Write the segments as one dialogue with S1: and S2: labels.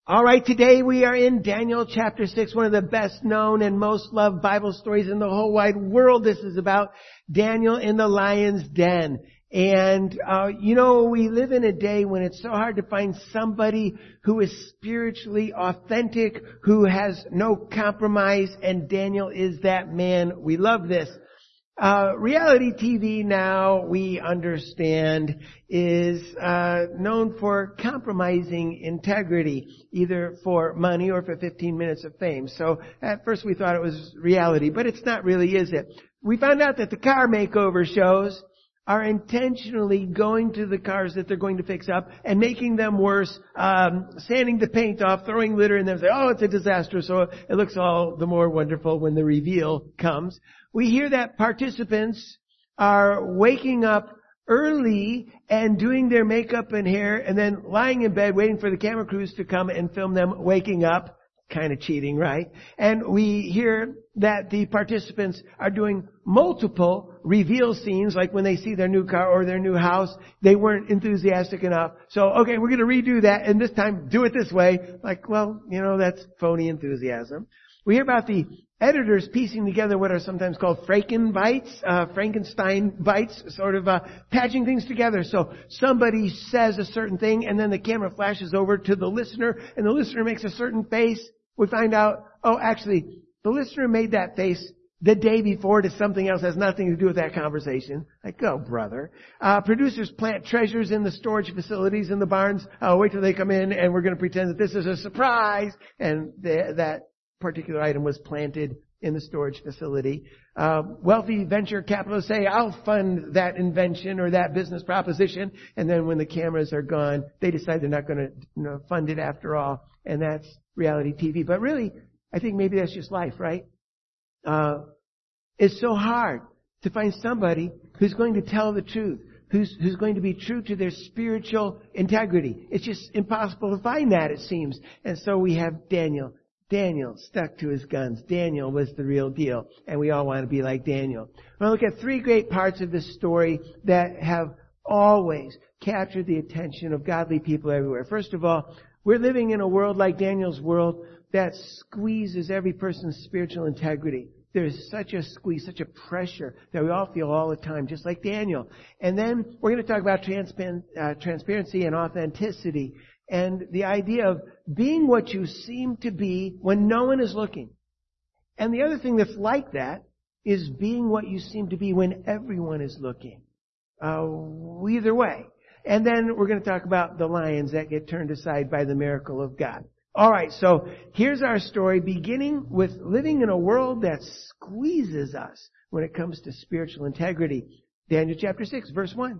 S1: All right, today we are in Daniel chapter 6, one of the best known and most loved Bible stories in the whole wide world. This is about Daniel in the lion's den. And, we live in a day when it's so hard to find somebody who is spiritually authentic, who has no compromise, and Daniel is that man. We love this. Reality TV now, we understand, is known for compromising integrity, either for money or for 15 minutes of fame. So at first we thought it was reality, but it's not really, is it? We found out that the car makeover shows are intentionally going to the cars that they're going to fix up and making them worse, sanding the paint off, throwing litter in them, say, oh, it's a disaster, so it looks all the more wonderful when the reveal comes. We hear that participants are waking up early and doing their makeup and hair and then lying in bed waiting for the camera crews to come and film them waking up. Kind of cheating, right? And we hear that the participants are doing multiple reveal scenes, like when they see their new car or their new house, they weren't enthusiastic enough. So, okay, we're going to redo that, and this time do it this way. Like, well, that's phony enthusiasm. We hear about the editors piecing together what are sometimes called Frankenstein bites, sort of patching things together. So somebody says a certain thing, and then the camera flashes over to the listener, and the listener makes a certain face. We find out, actually, the listener made that face the day before to something else, has nothing to do with that conversation. Like, go, brother. Producers plant treasures in the storage facilities in the barns. Wait till they come in, and we're going to pretend that this is a surprise. And that particular item was planted in the storage facility. Wealthy venture capitalists say, I'll fund that invention or that business proposition. And then when the cameras are gone, they decide they're not going to fund it after all. And that's reality TV. But really, I think maybe that's just life, right? It's so hard to find somebody who's going to tell the truth, who's going to be true to their spiritual integrity. It's just impossible to find that, it seems. And so we have Daniel. Daniel stuck to his guns. Daniel was the real deal. And we all want to be like Daniel. We'll look at three great parts of this story that have always captured the attention of godly people everywhere. First of all, we're living in a world like Daniel's world that squeezes every person's spiritual integrity. There's such a squeeze, such a pressure that we all feel all the time, just like Daniel. And then we're going to talk about transparency and authenticity and the idea of being what you seem to be when no one is looking. And the other thing that's like that is being what you seem to be when everyone is looking. Either way. And then we're going to talk about the lions that get turned aside by the miracle of God. All right, so here's our story, beginning with living in a world that squeezes us when it comes to spiritual integrity. Daniel chapter 6, verse 1.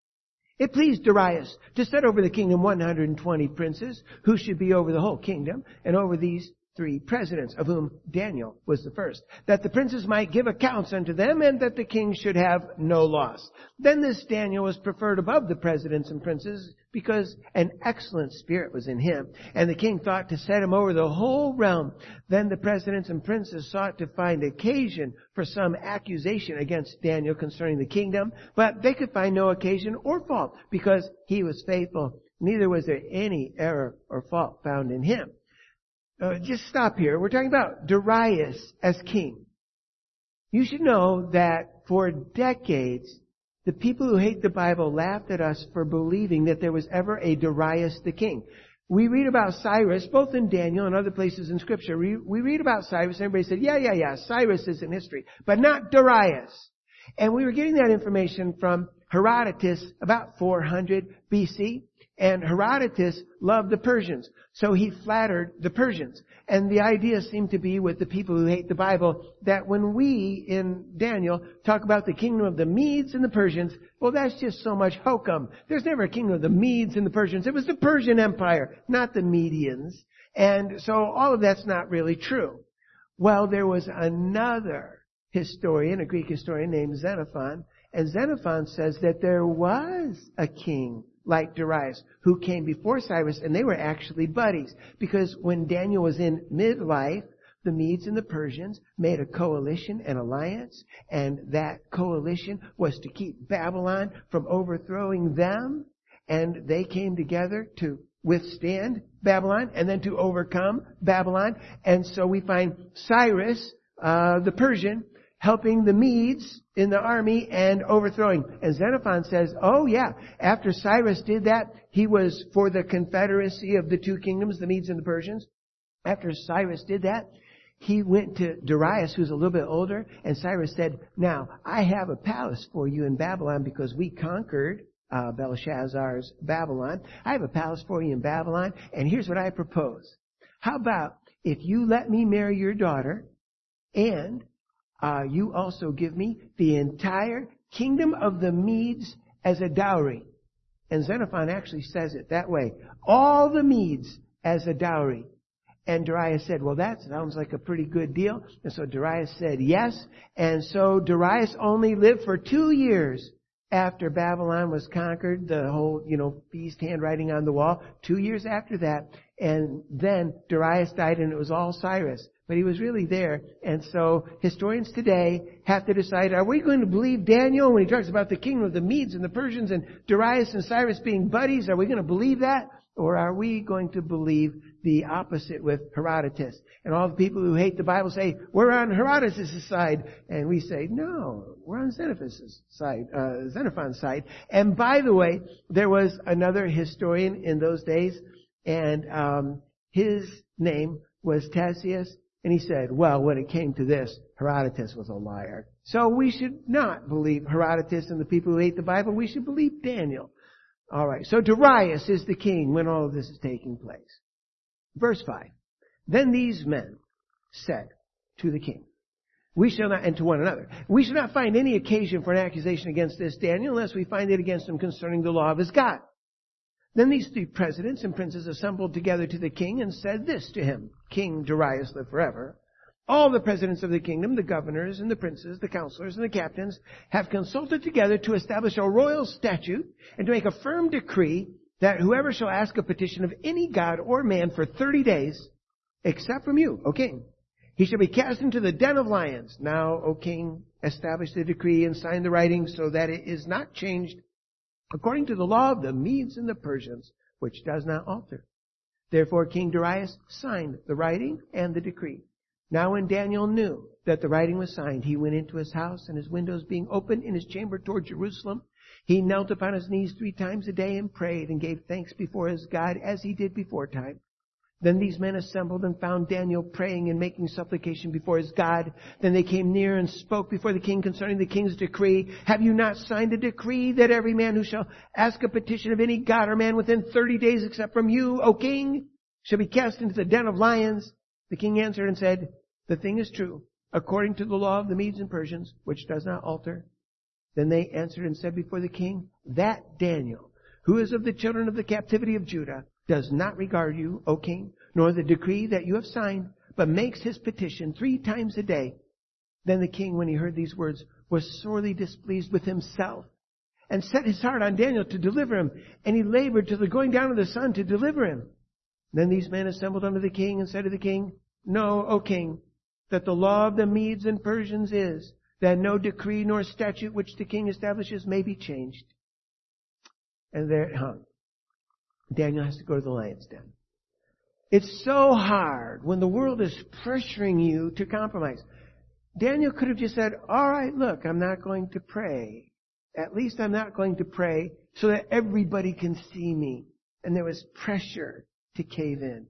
S1: It pleased Darius to set over the kingdom 120 princes, who should be over the whole kingdom, and over these 3 presidents, of whom Daniel was the first, that the princes might give accounts unto them, and that the king should have no loss. Then this Daniel was preferred above the presidents and princes, because an excellent spirit was in him. And the king thought to set him over the whole realm. Then the presidents and princes sought to find occasion for some accusation against Daniel concerning the kingdom, but they could find no occasion or fault, because he was faithful. Neither was there any error or fault found in him. Just stop here. We're talking about Darius as king. You should know that for decades, the people who hate the Bible laughed at us for believing that there was ever a Darius the king. We read about Cyrus, both in Daniel and other places in Scripture. We read about Cyrus, and everybody said, yeah, Cyrus is in history, but not Darius. And we were getting that information from Herodotus about 400 BC. And Herodotus loved the Persians, so he flattered the Persians. And the idea seemed to be with the people who hate the Bible that when we, in Daniel, talk about the kingdom of the Medes and the Persians, well, that's just so much hokum. There's never a kingdom of the Medes and the Persians. It was the Persian Empire, not the Medians. And so all of that's not really true. Well, there was another historian, a Greek historian named Xenophon, and Xenophon says that there was a king like Darius, who came before Cyrus, and they were actually buddies. Because when Daniel was in midlife, the Medes and the Persians made a coalition, an alliance, and that coalition was to keep Babylon from overthrowing them. And they came together to withstand Babylon and then to overcome Babylon. And so we find Cyrus, the Persian, helping the Medes in the army and overthrowing. And Xenophon says, oh yeah, after Cyrus did that, he was for the confederacy of the two kingdoms, the Medes and the Persians. After Cyrus did that, he went to Darius, who's a little bit older, and Cyrus said, now, I have a palace for you in Babylon because we conquered Belshazzar's Babylon. I have a palace for you in Babylon, and here's what I propose. How about if you let me marry your daughter, and you also give me the entire kingdom of the Medes as a dowry. And Xenophon actually says it that way. All the Medes as a dowry. And Darius said, well, that sounds like a pretty good deal. And so Darius said yes. And so Darius only lived for 2 years after Babylon was conquered. The whole, feast handwriting on the wall. 2 years after that. And then Darius died and it was all Cyrus. But he was really there. And so historians today have to decide, are we going to believe Daniel when he talks about the kingdom of the Medes and the Persians and Darius and Cyrus being buddies? Are we going to believe that? Or are we going to believe the opposite with Herodotus? And all the people who hate the Bible say, we're on Herodotus' side. And we say, no, we're on Xenophon's side. And by the way, there was another historian in those days, and his name was Tacitus. And he said, well, when it came to this, Herodotus was a liar. So we should not believe Herodotus and the people who hate the Bible. We should believe Daniel. All right, so Darius is the king when all of this is taking place. Verse 5. Then these men said to the king, we shall not, and to one another, we shall not find any occasion for an accusation against this Daniel unless we find it against him concerning the law of his God. Then these 3 presidents and princes assembled together to the king and said this to him, King Darius live forever. All the presidents of the kingdom, the governors and the princes, the counselors and the captains, have consulted together to establish a royal statute and to make a firm decree that whoever shall ask a petition of any god or man for 30 days, except from you, O king, he shall be cast into the den of lions. Now, O king, establish the decree and sign the writing so that it is not changed according to the law of the Medes and the Persians, which does not alter. Therefore King Darius signed the writing and the decree. Now when Daniel knew that the writing was signed, he went into his house, and his windows being open in his chamber toward Jerusalem, he knelt upon his knees 3 times a day and prayed and gave thanks before his God as he did beforetime. Then these men assembled and found Daniel praying and making supplication before his God. Then they came near and spoke before the king concerning the king's decree. Have you not signed a decree that every man who shall ask a petition of any god or man within 30 days except from you, O king, shall be cast into the den of lions? The king answered and said, the thing is true, according to the law of the Medes and Persians, which does not alter. Then they answered and said before the king, that Daniel, who is of the children of the captivity of Judah, does not regard you, O king, nor the decree that you have signed, but makes his petition 3 times a day. Then the king, when he heard these words, was sorely displeased with himself, and set his heart on Daniel to deliver him, and he labored till the going down of the sun to deliver him. Then these men assembled unto the king and said to the king, know, O king, that the law of the Medes and Persians is that no decree nor statute which the king establishes may be changed. And there it hung. Daniel has to go to the lion's den. It's so hard when the world is pressuring you to compromise. Daniel could have just said, all right, look, I'm not going to pray. At least I'm not going to pray so that everybody can see me. And there was pressure to cave in.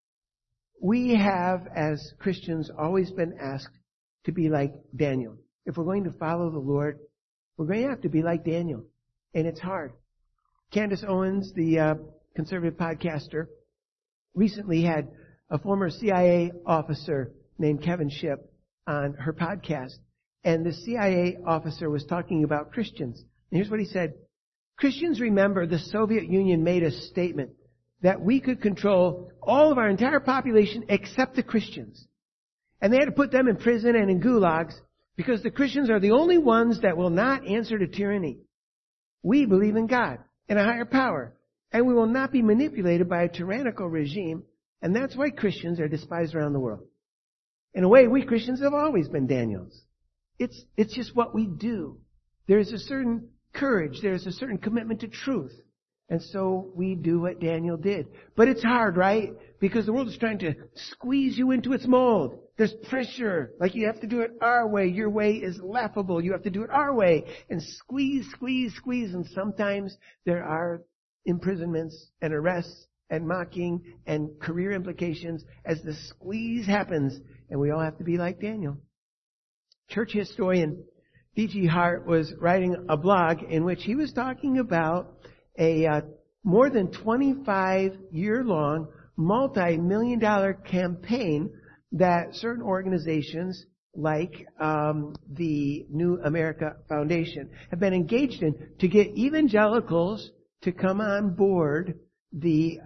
S1: We have, as Christians, always been asked to be like Daniel. If we're going to follow the Lord, we're going to have to be like Daniel. And it's hard. Candace Owens, the conservative podcaster, recently had a former CIA officer named Kevin Shipp on her podcast. And the CIA officer was talking about Christians. And here's what he said. Christians remember the Soviet Union made a statement that we could control all of our entire population except the Christians. And they had to put them in prison and in gulags because the Christians are the only ones that will not answer to tyranny. We believe in God and a higher power, and we will not be manipulated by a tyrannical regime, and that's why Christians are despised around the world. In a way, we Christians have always been Daniels. It's just what we do. There is a certain courage. There is a certain commitment to truth And so we do what Daniel did. But it's hard, right? Because the world is trying to squeeze you into its mold. There's pressure. Like you have to do it our way. Your way is laughable. You have to do it our way. And squeeze. And sometimes there are imprisonments and arrests and mocking and career implications as the squeeze happens. And we all have to be like Daniel. Church historian D.G. Hart was writing a blog in which he was talking about a more than 25-year-long, multi-million-dollar campaign that certain organizations like the New America Foundation have been engaged in to get evangelicals to come on board the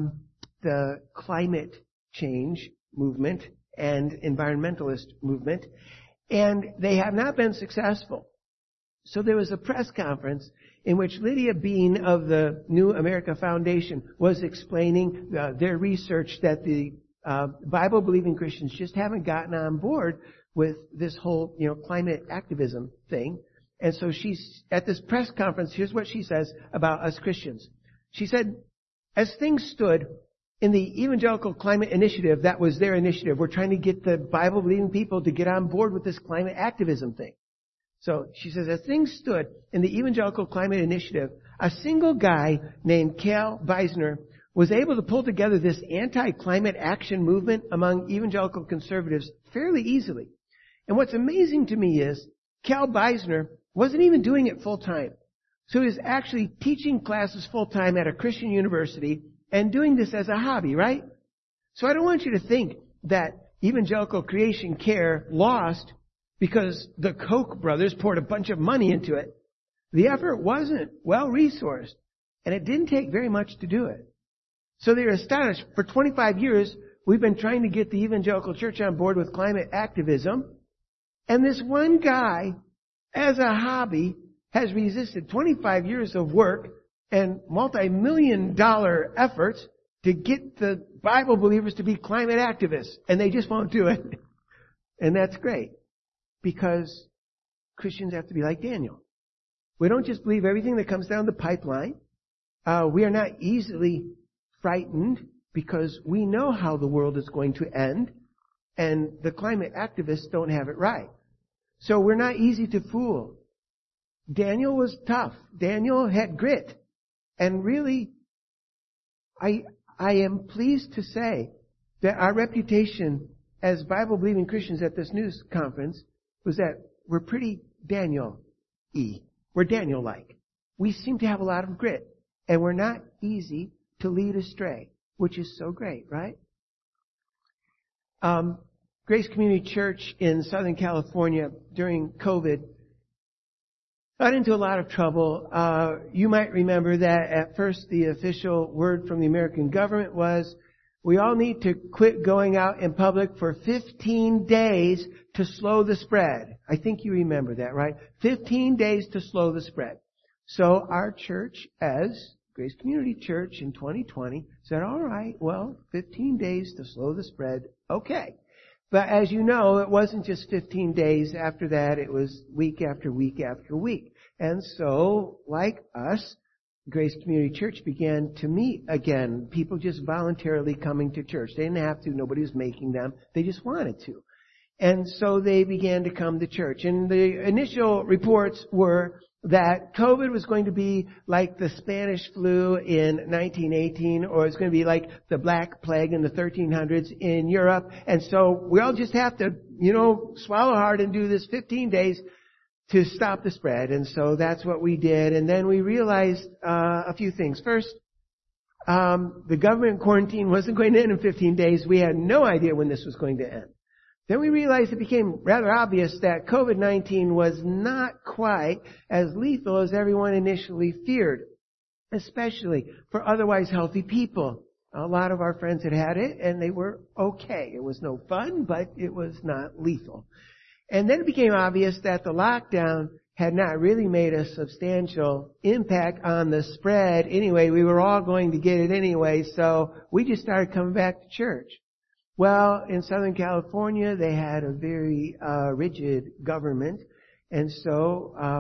S1: climate change movement and environmentalist movement, and they have not been successful. So there was a press conference in which Lydia Bean of the New America Foundation was explaining their research that the Bible-believing Christians just haven't gotten on board with this whole, climate activism thing. And so she's at this press conference, here's what she says about us Christians. She said, as things stood in the Evangelical Climate Initiative, that was their initiative. We're trying to get the Bible-believing people to get on board with this climate activism thing. So she says, as things stood in the Evangelical Climate Initiative, a single guy named Cal Beisner was able to pull together this anti-climate action movement among evangelical conservatives fairly easily. And what's amazing to me is Cal Beisner wasn't even doing it full time. So he was actually teaching classes full time at a Christian university and doing this as a hobby, right? So I don't want you to think that evangelical creation care lost because the Koch brothers poured a bunch of money into it. The effort wasn't well resourced, and it didn't take very much to do it. So they're astonished. For 25 years, we've been trying to get the evangelical church on board with climate activism, and this one guy, as a hobby, has resisted 25 years of work and multi-million-dollar efforts to get the Bible believers to be climate activists, and they just won't do it. And that's great, because Christians have to be like Daniel. We don't just believe everything that comes down the pipeline. We are not easily frightened because we know how the world is going to end, and the climate activists don't have it right. So we're not easy to fool. Daniel was tough. Daniel had grit. And really, I am pleased to say that our reputation as Bible-believing Christians at this news conference was that we're pretty Daniel-y. We're Daniel-like. We seem to have a lot of grit. And we're not easy to lead astray, which is so great, right? Grace Community Church in Southern California during COVID got into a lot of trouble. You might remember that at first the official word from the American government was, we all need to quit going out in public for 15 days to slow the spread. I think you remember that, right? 15 days to slow the spread. So our church, as Grace Community Church in 2020, said, all right, well, 15 days to slow the spread. Okay. But as you know, it wasn't just 15 days. After that, it was week after week after week. And so, like us, Grace Community Church began to meet again. People just voluntarily coming to church. They didn't have to. Nobody was making them. They just wanted to. And so they began to come to church. And the initial reports were that COVID was going to be like the Spanish flu in 1918, or it's going to be like the Black Plague in the 1300s in Europe. And so we all just have to, swallow hard and do this 15 days to stop the spread. And so that's what we did. And then we realized a few things. First, the government quarantine wasn't going to end in 15 days. We had no idea when this was going to end. Then we realized it became rather obvious that COVID-19 was not quite as lethal as everyone initially feared, especially for otherwise healthy people. A lot of our friends had it, and they were okay. It was no fun, but it was not lethal. And then it became obvious that the lockdown had not really made a substantial impact on the spread. Anyway, we were all going to get it anyway, so we just started coming back to church. Well, in Southern California, they had a very rigid government. And so,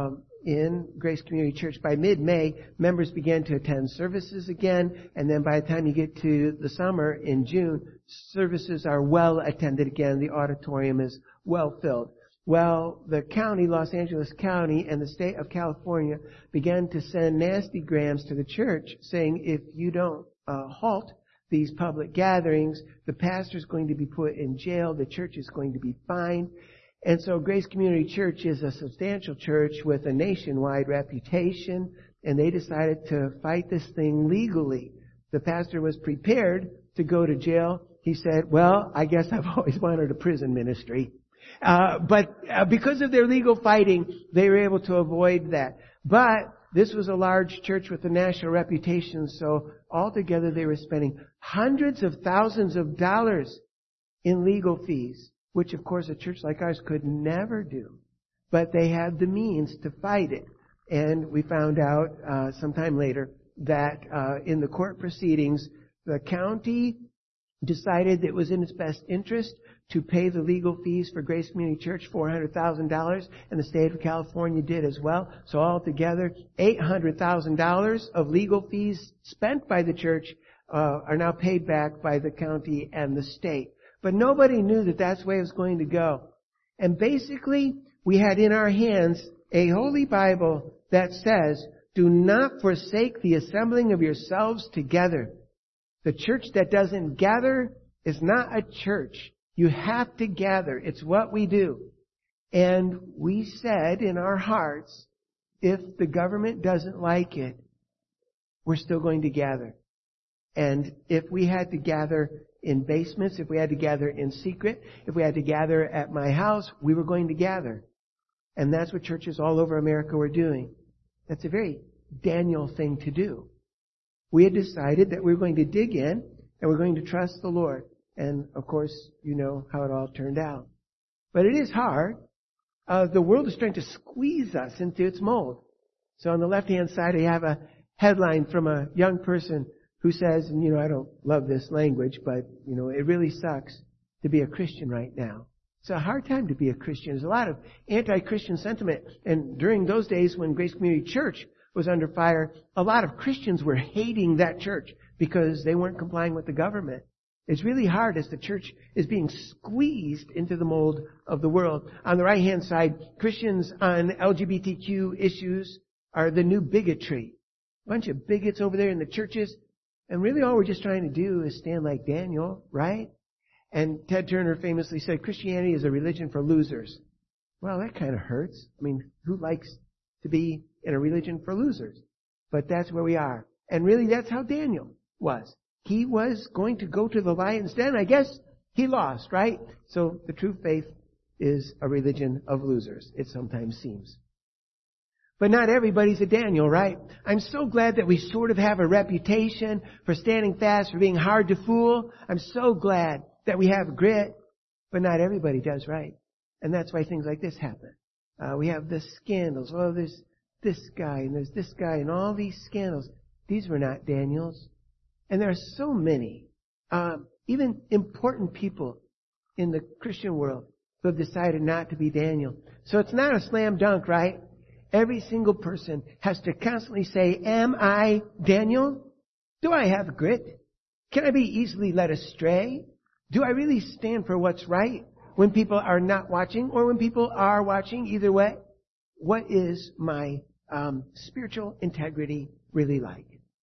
S1: in Grace Community Church. By mid-May, members began to attend services again, and then by the time you get to the summer in June, services are well attended again. The auditorium is well filled. Well, the county, Los Angeles County, and the state of California began to send nasty grams to the church saying, if you don't halt these public gatherings, the pastor is going to be put in jail, the church is going to be fined. And so Grace Community Church is a substantial church with a nationwide reputation, and they decided to fight this thing legally. The pastor was prepared to go to jail. He said, well, I guess I've always wanted a prison ministry. But because of their legal fighting, they were able to avoid that. But this was a large church with a national reputation, so altogether they were spending hundreds of thousands of dollars in legal fees, which of course a church like ours could never do. But they had the means to fight it. And we found out sometime later that in the court proceedings, the county decided that it was in its best interest to pay the legal fees for Grace Community Church, $400,000, and the state of California did as well. So altogether, $800,000 of legal fees spent by the church are now paid back by the county and the state. But nobody knew that that's the way it was going to go. And basically, we had in our hands a Holy Bible that says, do not forsake the assembling of yourselves together. The church that doesn't gather is not a church. You have to gather. It's what we do. And we said in our hearts, if the government doesn't like it, we're still going to gather. And if we had to gather in basements, if we had to gather in secret, if we had to gather at my house, we were going to gather. And that's what churches all over America were doing. That's a very Daniel thing to do. We had decided that we were going to dig in and we're going to trust the Lord. And of course, you know how it all turned out. But it is hard. The world is trying to squeeze us into its mold. So on the left-hand side, I have a headline from a young person who says, and I don't love this language, but it really sucks to be a Christian right now. It's a hard time to be a Christian. There's a lot of anti-Christian sentiment. And during those days when Grace Community Church was under fire, a lot of Christians were hating that church because they weren't complying with the government. It's really hard as the church is being squeezed into the mold of the world. On the right-hand side, Christians on LGBTQ issues are the new bigotry. A bunch of bigots over there in the churches. And really all we're just trying to do is stand like Daniel, right? And Ted Turner famously said, Christianity is a religion for losers. Well, that kind of hurts. I mean, who likes to be in a religion for losers? But that's where we are. And really that's how Daniel was. He was going to go to the lion's den. I guess he lost, right? So the true faith is a religion of losers, it sometimes seems. But not everybody's a Daniel, right? I'm so glad that we sort of have a reputation for standing fast, for being hard to fool. I'm so glad that we have grit, but not everybody does, right? And that's why things like this happen. We have the scandals. Oh, there's this guy and there's this guy and all these scandals. These were not Daniels. And there are so many, even important people in the Christian world who have decided not to be Daniel. So it's not a slam dunk, right? Every single person has to constantly say, am I Daniel? Do I have grit? Can I be easily led astray? Do I really stand for what's right when people are not watching or when people are watching? Either way, what is my spiritual integrity really like?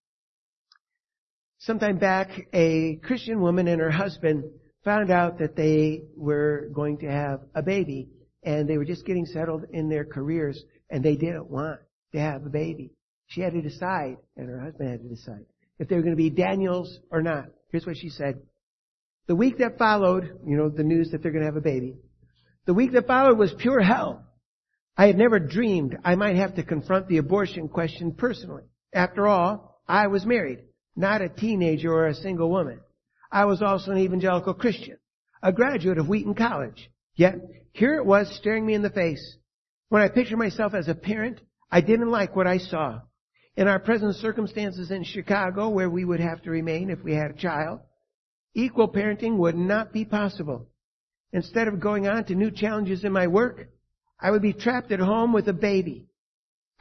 S1: Sometime back, a Christian woman and her husband found out that they were going to have a baby, and they were just getting settled in their careers, and they didn't want to have a baby. She had to decide, and her husband had to decide, if they were going to be Daniels or not. Here's what she said. The week that followed, the news that they're going to have a baby, the week that followed was pure hell. I had never dreamed I might have to confront the abortion question personally. After all, I was married. Not a teenager or a single woman. I was also an evangelical Christian, a graduate of Wheaton College. Yet, here it was staring me in the face. When I pictured myself as a parent, I didn't like what I saw. In our present circumstances in Chicago, where we would have to remain if we had a child, equal parenting would not be possible. Instead of going on to new challenges in my work, I would be trapped at home with a baby.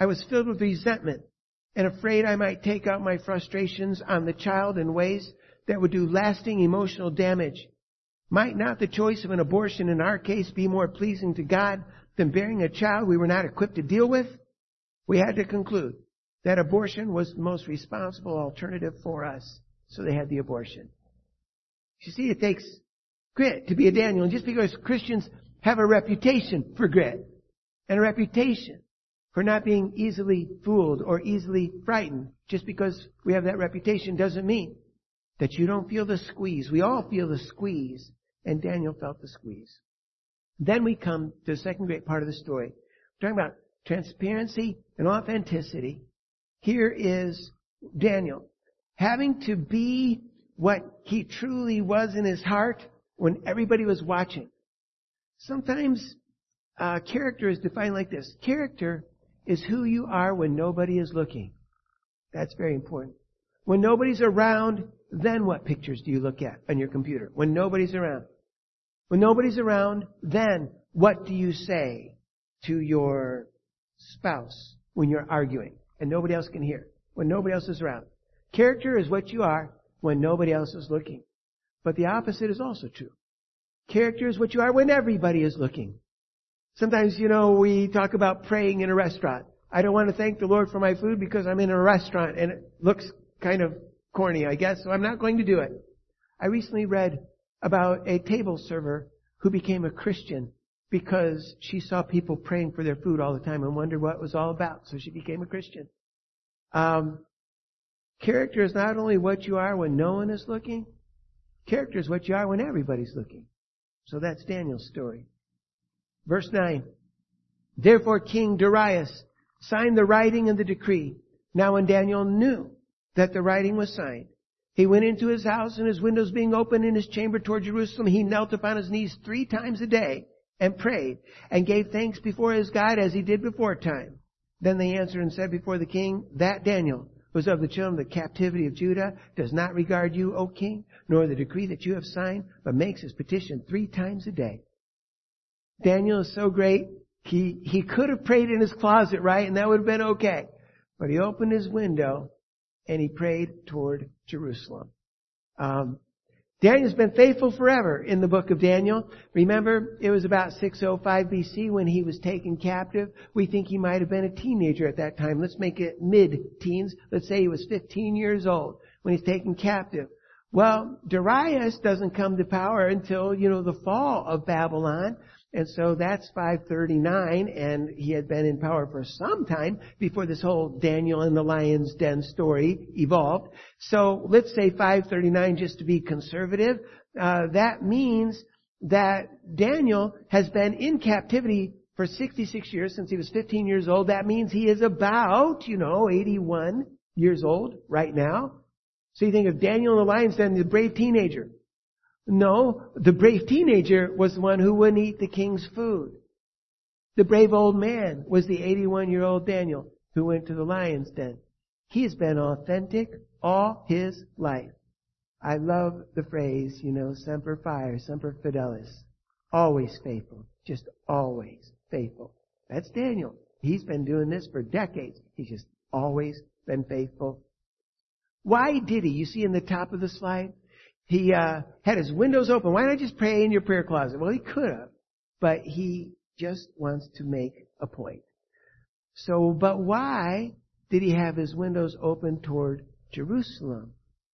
S1: I was filled with resentment and afraid I might take out my frustrations on the child in ways that would do lasting emotional damage. Might not the choice of an abortion in our case be more pleasing to God than bearing a child we were not equipped to deal with? We had to conclude that abortion was the most responsible alternative for us. So they had the abortion. You see, it takes grit to be a Daniel. And just because Christians have a reputation for grit and a reputation for not being easily fooled or easily frightened, just because we have that reputation doesn't mean that you don't feel the squeeze. We all feel the squeeze, and Daniel felt the squeeze. Then we come to the second great part of the story. We're talking about transparency and authenticity. Here is Daniel having to be what he truly was in his heart when everybody was watching. Sometimes character is defined like this. Character is who you are when nobody is looking. That's very important. When nobody's around, then what pictures do you look at on your computer? When nobody's around. When nobody's around, then what do you say to your spouse when you're arguing and nobody else can hear? When nobody else is around. Character is what you are when nobody else is looking. But the opposite is also true. Character is what you are when everybody is looking. Sometimes, we talk about praying in a restaurant. I don't want to thank the Lord for my food because I'm in a restaurant and it looks kind of corny, I guess, so I'm not going to do it. I recently read about a table server who became a Christian because she saw people praying for their food all the time and wondered what it was all about, so she became a Christian. Character is not only what you are when no one is looking, character is what you are when everybody's looking. So that's Daniel's story. Verse 9. Therefore King Darius signed the writing and the decree. Now when Daniel knew that the writing was signed, he went into his house, and his windows being open in his chamber toward Jerusalem, he knelt upon his knees 3 times a day and prayed and gave thanks before his God as he did before time. Then they answered and said before the king, that Daniel was of the children of the captivity of Judah, does not regard you, O king, nor the decree that you have signed, but makes his petition 3 times a day. Daniel is so great, he could have prayed in his closet, right? And that would have been okay. But he opened his window and he prayed toward Jerusalem. Daniel's been faithful forever in the book of Daniel. Remember, it was about 605 BC when he was taken captive. We think he might have been a teenager at that time. Let's make it mid-teens. Let's say he was 15 years old when he's taken captive. Well, Darius doesn't come to power until, the fall of Babylon. And so that's 539, and he had been in power for some time before this whole Daniel and the lion's den story evolved. So let's say 539 just to be conservative. That means that Daniel has been in captivity for 66 years since he was 15 years old. That means he is about, 81 years old right now. So you think of Daniel and the lion's den, the brave teenager. No, the brave teenager was the one who wouldn't eat the king's food. The brave old man was the 81-year-old Daniel who went to the lion's den. He has been authentic all his life. I love the phrase, semper fi, semper fidelis. Always faithful. Just always faithful. That's Daniel. He's been doing this for decades. He's just always been faithful. Why did he? You see in the top of the slide? He had his windows open. Why not just pray in your prayer closet? Well, he could have, but he just wants to make a point. So, but why did he have his windows open toward Jerusalem?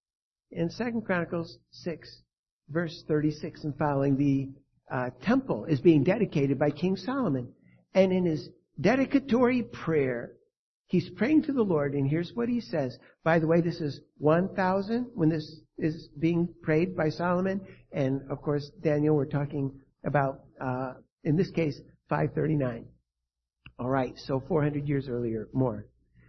S1: In 2 Chronicles 6, verse 36 and following, the temple is being dedicated by King Solomon. And in his dedicatory prayer, he's praying to the Lord, and here's what he says. By the way, this is 1000 when this is being prayed by Solomon. And, of course, Daniel, we're talking about, in this case, 539. All right, so 400 years earlier, more.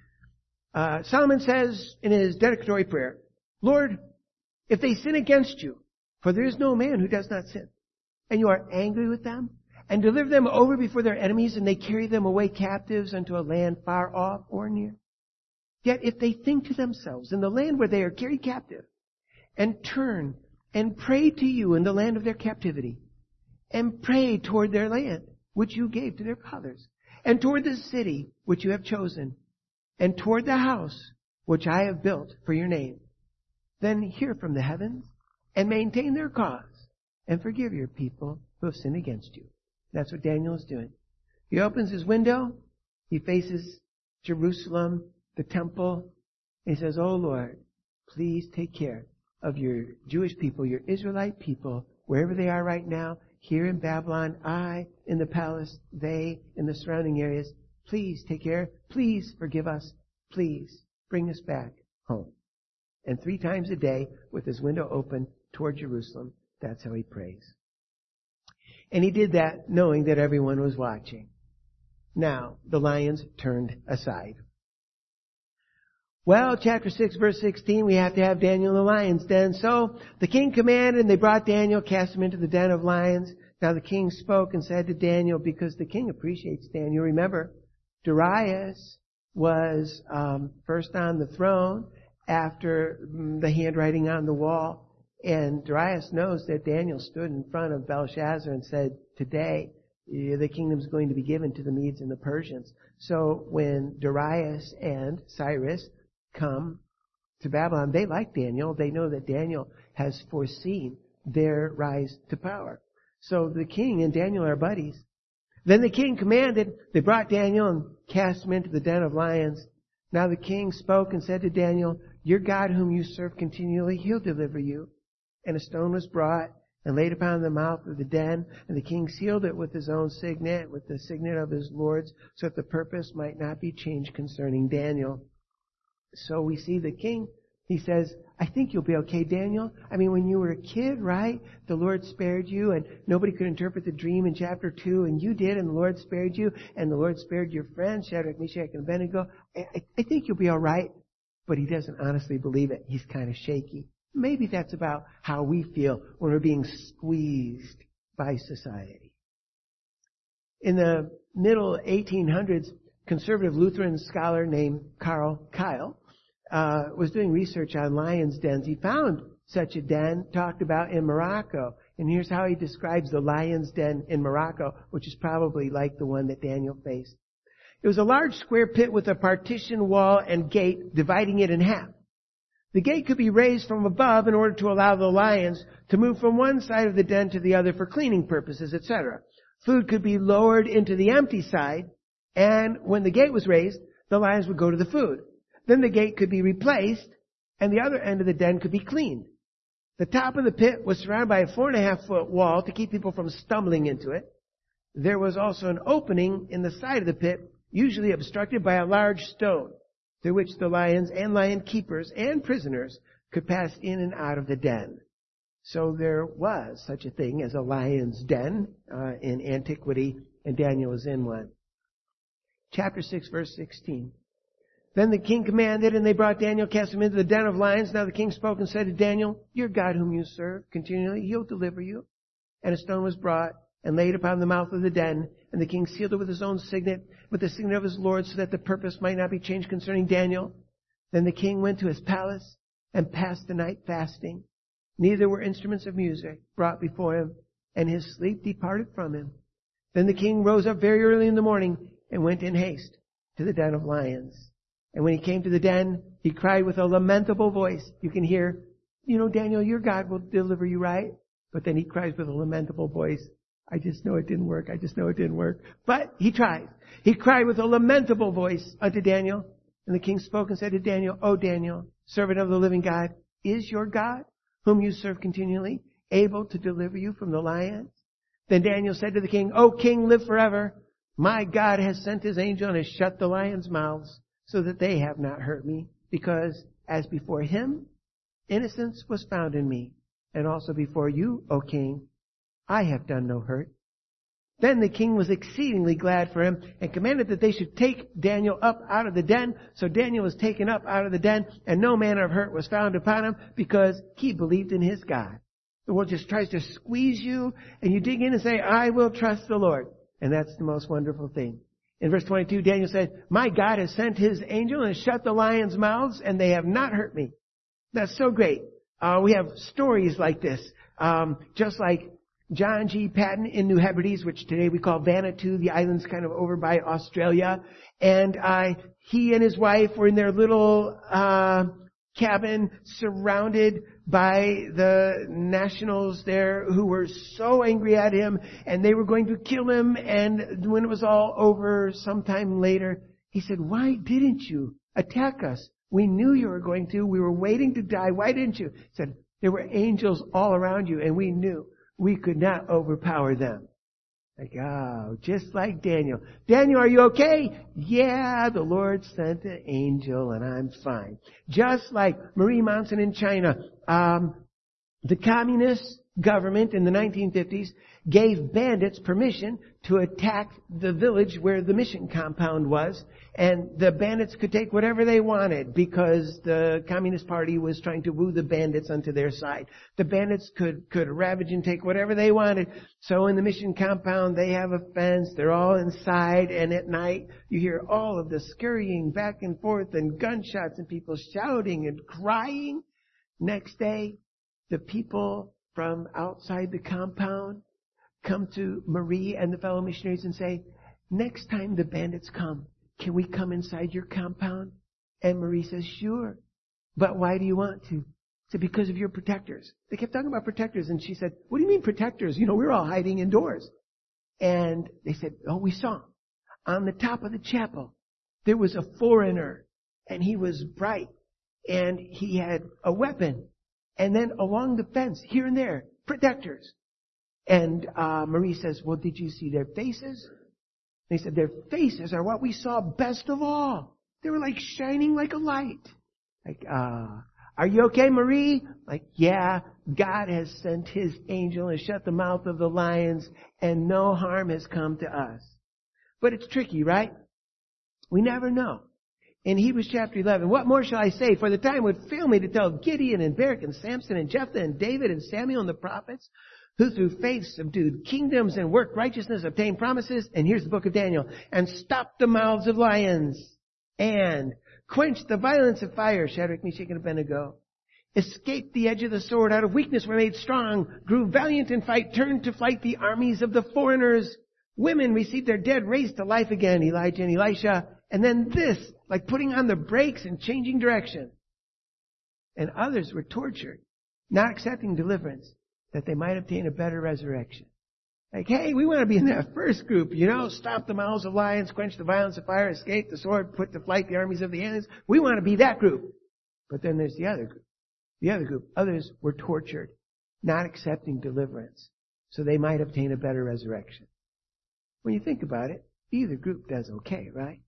S1: Solomon says in his dedicatory prayer, Lord, if they sin against you, for there is no man who does not sin, and you are angry with them, and deliver them over before their enemies, and they carry them away captives unto a land far off or near. Yet if they think to themselves in the land where they are carried captive, and turn and pray to you in the land of their captivity, and pray toward their land, which you gave to their fathers, and toward the city which you have chosen, and toward the house which I have built for your name. Then hear from the heavens and maintain their cause and forgive your people who have sinned against you. That's what Daniel is doing. He opens his window. He faces Jerusalem, the temple. And he says, "Oh Lord, please take care of your Jewish people, your Israelite people, wherever they are right now, here in Babylon, I in the palace, they in the surrounding areas. Please take care. Please forgive us. Please bring us back home." And 3 times a day, with his window open toward Jerusalem, that's how he prays. And he did that knowing that everyone was watching. Now, the lions turned aside. Well, chapter 6, verse 16, we have to have Daniel in the lion's den. So the king commanded, and they brought Daniel, cast him into the den of lions. Now the king spoke and said to Daniel, because the king appreciates Daniel. Remember, Darius was first on the throne after the handwriting on the wall. And Darius knows that Daniel stood in front of Belshazzar and said, today the kingdom is going to be given to the Medes and the Persians. So when Darius and Cyrus come to Babylon, they like Daniel. They know that Daniel has foreseen their rise to power. So the king and Daniel are buddies. Then the king commanded, they brought Daniel and cast him into the den of lions. Now the king spoke and said to Daniel, your God whom you serve continually, he'll deliver you. And a stone was brought and laid upon the mouth of the den, and the king sealed it with his own signet, with the signet of his lords, so that the purpose might not be changed concerning Daniel. So we see the king, he says, I think you'll be okay, Daniel. I mean, when you were a kid, right? The Lord spared you, and nobody could interpret the dream in chapter 2, and you did, and the Lord spared you, and the Lord spared your friends, Shadrach, Meshach, and Abednego. I think you'll be all right. But he doesn't honestly believe it. He's kind of shaky. Maybe that's about how we feel when we're being squeezed by society. In the middle 1800s, conservative Lutheran scholar named Carl Kyle was doing research on lions' dens. He found such a den talked about in Morocco. And here's how he describes the lion's den in Morocco, which is probably like the one that Daniel faced. It was a large square pit with a partition wall and gate dividing it in half. The gate could be raised from above in order to allow the lions to move from one side of the den to the other for cleaning purposes, etc. Food could be lowered into the empty side, and when the gate was raised, the lions would go to the food. Then the gate could be replaced, and the other end of the den could be cleaned. The top of the pit was surrounded by a 4.5-foot wall to keep people from stumbling into it. There was also an opening in the side of the pit, usually obstructed by a large stone, through which the lions and lion keepers and prisoners could pass in and out of the den. So there was such a thing as a lion's den in antiquity, and Daniel was in one. Chapter 6, verse 16. Then the king commanded, and they brought Daniel, cast him into the den of lions. Now the king spoke and said to Daniel, your God whom you serve continually, he'll deliver you. And a stone was brought and laid upon the mouth of the den, and the king sealed it with his own signet, with the signet of his lord, so that the purpose might not be changed concerning Daniel. Then the king went to his palace and passed the night fasting. Neither were instruments of music brought before him, and his sleep departed from him. Then the king rose up very early in the morning and went in haste to the den of lions. And when he came to the den, he cried with a lamentable voice. You can hear, Daniel, your God will deliver you, right? But then he cries with a lamentable voice, I just know it didn't work. I just know it didn't work. But he tried. He cried with a lamentable voice unto Daniel. And the king spoke and said to Daniel, O Daniel, servant of the living God, is your God, whom you serve continually, able to deliver you from the lions? Then Daniel said to the king, O king, live forever. My God has sent his angel and has shut the lions' mouths, so that they have not hurt me, because as before him, innocence was found in me, and also before you, O king, I have done no hurt. Then the king was exceedingly glad for him and commanded that they should take Daniel up out of the den. So Daniel was taken up out of the den, and no manner of hurt was found upon him, because he believed in his God. The world just tries to squeeze you, and you dig in and say, I will trust the Lord. And that's the most wonderful thing. In verse 22, Daniel said, my God has sent his angel and shut the lions' mouths, and they have not hurt me. That's so great. We have stories like this. Just like John G. Patton in New Hebrides, which today we call Vanuatu. The island's kind of over by Australia. And he and his wife were in their little cabin surrounded by the nationals there who were so angry at him, and they were going to kill him. And when it was all over sometime later, he said, "Why didn't you attack us? We knew you were going to. We were waiting to die. Why didn't you?" He said, "There were angels all around you, and we knew we could not overpower them." Like, oh, just like Daniel. "Daniel, are you okay?" "Yeah, the Lord sent an angel and I'm fine." Just like Marie Manson in China. The communist government in the 1950s gave bandits permission to attack the village where the mission compound was, and the bandits could take whatever they wanted because the Communist Party was trying to woo the bandits onto their side. The bandits could ravage and take whatever they wanted. So in the mission compound, they have a fence, they're all inside, and at night you hear all of the scurrying back and forth and gunshots and people shouting and crying. Next day, the people from outside the compound come to Marie and the fellow missionaries and say, "Next time the bandits come, can we come inside your compound?" And Marie says, "Sure. But why do you want to?" He said, "Because of your protectors." They kept talking about protectors, and she said, "What do you mean protectors? We're all hiding indoors." And they said, "Oh, we saw him. On the top of the chapel, there was a foreigner, and he was bright, and he had a weapon. And then along the fence, here and there, protectors." And Marie says, "Well, did you see their faces?" They said, "Their faces are what we saw best of all. They were like shining like a light." Like, "Are you okay, Marie?" Like, "Yeah, God has sent His angel and shut the mouth of the lions, and no harm has come to us." But it's tricky, right? We never know. In Hebrews chapter 11, "What more shall I say? For the time would fail me to tell Gideon and Barak and Samson and Jephthah and David and Samuel and the prophets, who through faith subdued kingdoms and worked righteousness, obtained promises," and here's the book of Daniel, "and stopped the mouths of lions, and quenched the violence of fire," Shadrach, Meshach, and Abednego, "escaped the edge of the sword, out of weakness were made strong, grew valiant in fight, turned to flight the armies of the foreigners. Women received their dead raised to life again," Elijah and Elisha. And then this, like putting on the brakes and changing direction. "And others were tortured, not accepting deliverance, that they might obtain a better resurrection." Like, hey, we want to be in that first group, stop the mouths of lions, quench the violence of fire, escape the sword, put to flight the armies of the enemies. We want to be that group. But then there's the other group. The other group, others were tortured, not accepting deliverance, so they might obtain a better resurrection. When you think about it, either group does okay, right?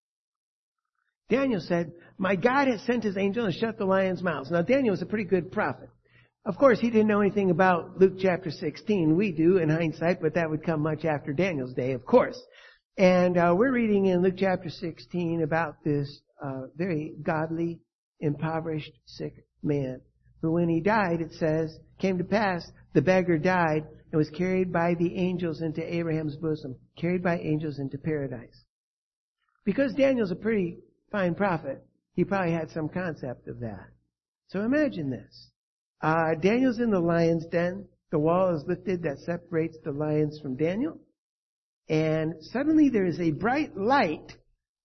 S1: Daniel said, "My God has sent His angel and shut the lions' mouths." Now, Daniel was a pretty good prophet. Of course, he didn't know anything about Luke chapter 16. We do in hindsight, but that would come much after Daniel's day, of course. And we're reading in Luke chapter 16 about this very godly, impoverished, sick man, who when he died, it says, came to pass, the beggar died and was carried by the angels into Abraham's bosom, carried by angels into paradise. Because Daniel's a pretty fine prophet, he probably had some concept of that. So imagine this. Daniel's in the lion's den. The wall is lifted that separates the lions from Daniel. And suddenly there is a bright light,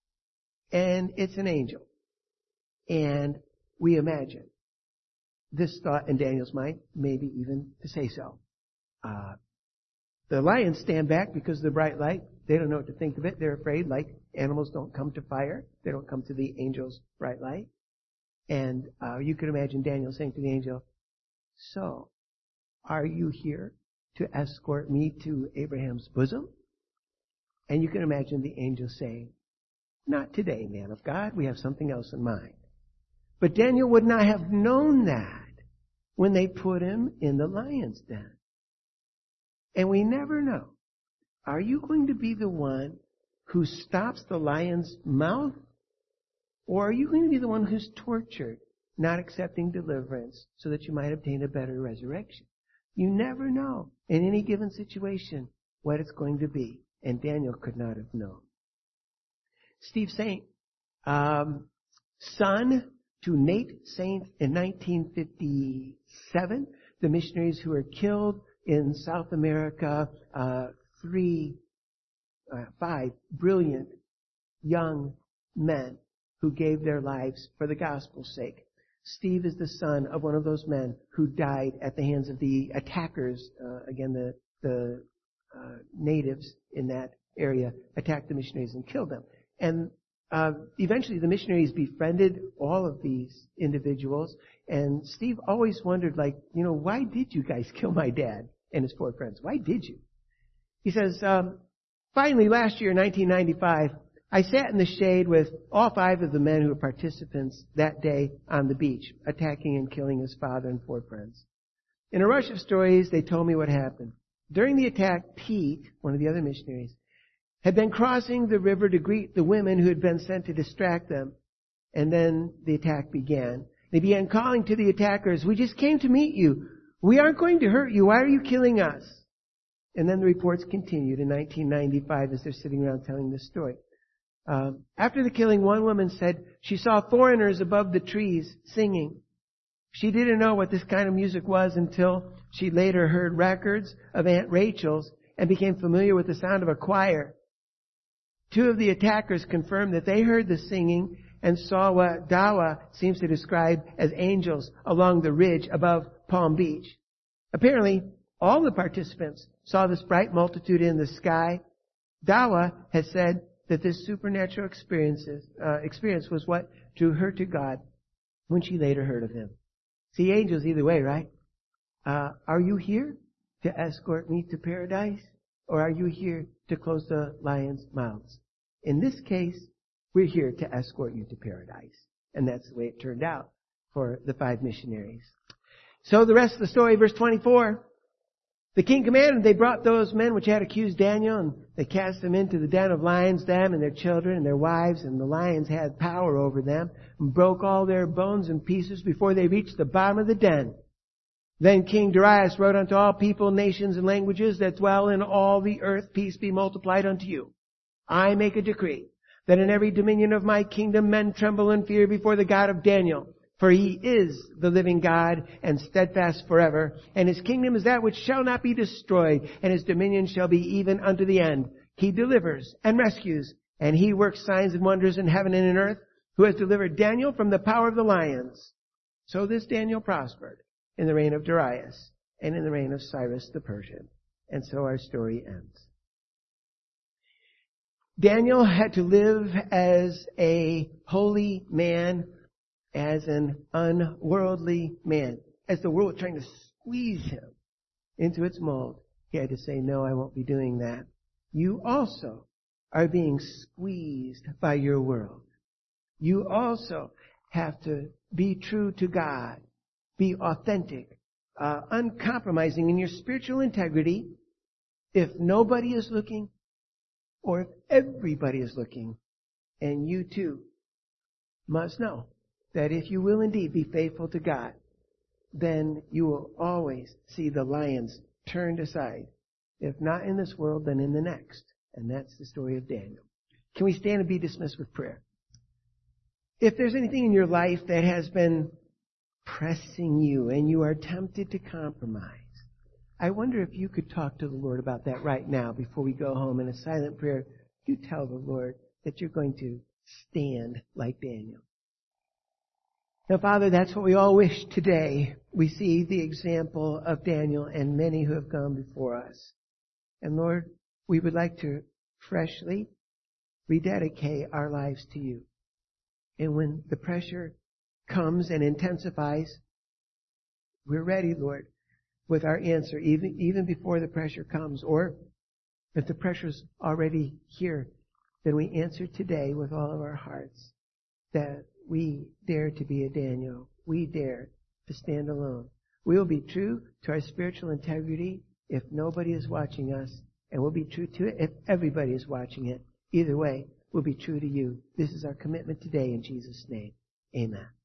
S1: and it's an angel. And we imagine this thought in Daniel's mind, maybe even to say so. The lions stand back because of the bright light. They don't know what to think of it. They're afraid, like animals don't come to fire. They don't come to the angel's bright light. And you could imagine Daniel saying to the angel, "So, are you here to escort me to Abraham's bosom?" And you can imagine the angel saying, "Not today, man of God. We have something else in mind." But Daniel would not have known that when they put him in the lion's den. And we never know. Are you going to be the one who stops the lion's mouth? Or are you going to be the one who's tortured, not accepting deliverance, so that you might obtain a better resurrection? You never know in any given situation what it's going to be. And Daniel could not have known. Steve Saint, son to Nate Saint in 1957, the missionaries who were killed in South America, 5 brilliant young men who gave their lives for the gospel's sake. Steve is the son of one of those men who died at the hands of the attackers. The natives in that area attacked the missionaries and killed them. And eventually the missionaries befriended all of these individuals. And Steve always wondered, why did you guys kill my dad and his 4 friends? Why did you? He says, finally last year, 1995, I sat in the shade with all 5 of the men who were participants that day on the beach, attacking and killing his father and 4 friends. In a rush of stories, they told me what happened. During the attack, Pete, one of the other missionaries, had been crossing the river to greet the women who had been sent to distract them. And then the attack began. They began calling to the attackers, "We just came to meet you. We aren't going to hurt you. Why are you killing us?" And then the reports continued in 1995 as they're sitting around telling this story. After the killing, one woman said she saw foreigners above the trees singing. She didn't know what this kind of music was until she later heard records of Aunt Rachel's and became familiar with the sound of a choir. 2 of the attackers confirmed that they heard the singing and saw what Dawa seems to describe as angels along the ridge above Palm Beach. Apparently, all the participants saw this bright multitude in the sky. Dawa has said that this supernatural experience was what drew her to God when she later heard of Him. See, angels either way, right? Are you here to escort me to paradise? Or are you here to close the lions' mouths? In this case, we're here to escort you to paradise. And that's the way it turned out for the 5 missionaries. So the rest of the story, verse 24. The king commanded, they brought those men which had accused Daniel, and they cast them into the den of lions, them and their children and their wives, and the lions had power over them, and broke all their bones in pieces before they reached the bottom of the den. Then King Darius wrote unto all people, nations, and languages that dwell in all the earth, peace be multiplied unto you. I make a decree that in every dominion of my kingdom men tremble and fear before the God of Daniel. For He is the living God and steadfast forever. And His kingdom is that which shall not be destroyed. And His dominion shall be even unto the end. He delivers and rescues. And He works signs and wonders in heaven and in earth. Who has delivered Daniel from the power of the lions. So this Daniel prospered in the reign of Darius and in the reign of Cyrus the Persian. And so our story ends. Daniel had to live as a holy man, as an unworldly man. As the world trying to squeeze him into its mold, he had to say, no, I won't be doing that. You also are being squeezed by your world. You also have to be true to God, be authentic, uncompromising in your spiritual integrity. If nobody is looking, or if everybody is looking, and you too must know that if you will indeed be faithful to God, then you will always see the lions turned aside. If not in this world, then in the next. And that's the story of Daniel. Can we stand and be dismissed with prayer? If there's anything in your life that has been pressing you and you are tempted to compromise, I wonder if you could talk to the Lord about that right now before we go home in a silent prayer. You tell the Lord that you're going to stand like Daniel. Now, Father, that's what we all wish today. We see the example of Daniel and many who have gone before us. And Lord, we would like to freshly rededicate our lives to you. And when the pressure comes and intensifies, we're ready, Lord, with our answer, even before the pressure comes. Or if the pressure's already here, then we answer today with all of our hearts that we dare to be a Daniel. We dare to stand alone. We will be true to our spiritual integrity if nobody is watching us, and we'll be true to it if everybody is watching it. Either way, we'll be true to you. This is our commitment today in Jesus' name. Amen.